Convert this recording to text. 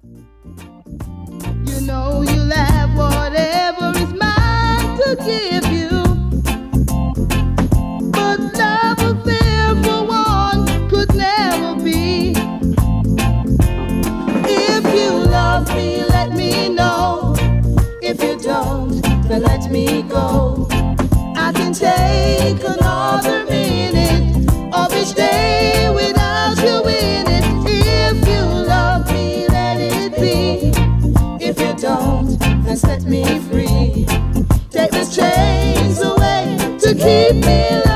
You know you'll have whatever is mine to give you. But love affair for one could never be. If you love me, let me know. If you don't, then let me go. I can take another minute of each day without you in it. If you love me, let it be. If you don't, then set me free. Take the chains away to keep me alive.